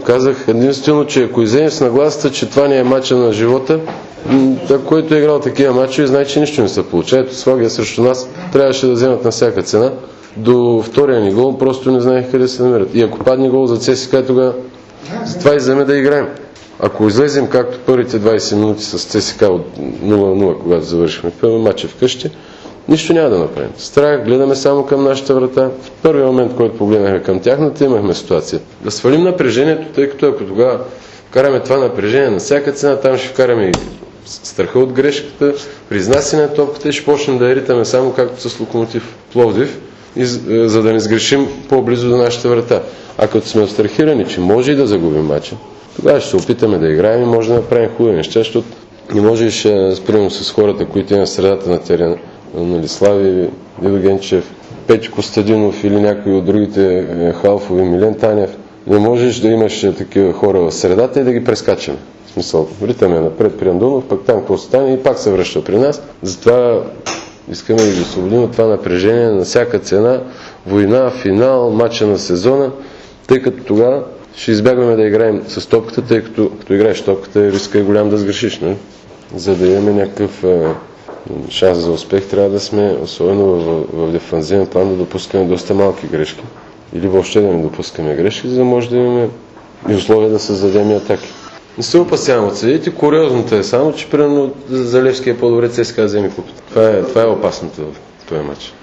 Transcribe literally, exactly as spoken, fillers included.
казах единствено, че ако излезем с нагласата, че това не е мача на живота, който е играл такива мачове, знае, че нищо не се получава. Ето Славия срещу нас трябваше да вземат на всяка цена. До втория ни гол просто не знаех къде се намират. И ако падне гол за ЦСКА, тогава това излеме да играем. Ако излезем както първите двайсет минути с ЦСКА от нула на нула, когато завършихме първи матч вкъщи, нищо няма да направим. Страх, гледаме само към нашата врата. В първия момент, който погледнахме към тяхната, имахме ситуация. Да свалим напрежението, тъй като ако тогава вкараме това напрежение на всяка цена, там ще вкараме и страха от грешката, признасяне на топката и ще почнем да я ритаме само както с Локомотив Пловдив, и, за да не сгрешим по-близо до нашата врата. А като сме отстрахирани, че може и да загубим матча, тогава ще се опитаме да играем и може да направим хубави неща, защото не можеш спрямо с хората, които имат в средата на терена, нали, Слави, Дидо Генчев, Петко Костадинов или някои от другите халфови, Милен Танев. Не можеш да имаш такива хора в средата и да ги прескачаме. В смисъл, ритаме напред при Андонов, пък там какво стане и пак се връща при нас. Затова искаме да ги освободим от това напрежение на всяка цена, война, финал, матча на сезона, тъй като тогава ще избягваме да играем с топката, тъй като като играеш топката, риска е голям да сгрешиш. Не? За да имаме някакъв е, шанс за успех, трябва да сме, особено в, в дефанзивен план, да допускаме доста малки грешки. Или въобще да не допускаме грешки, за да може да имаме и условия да създадем и атаки. Не се опасявам от съдите. Куриозното е само, че примерно за Левски е по-добре ЦСКА вземе купата. Това е, това е опасното в този матч.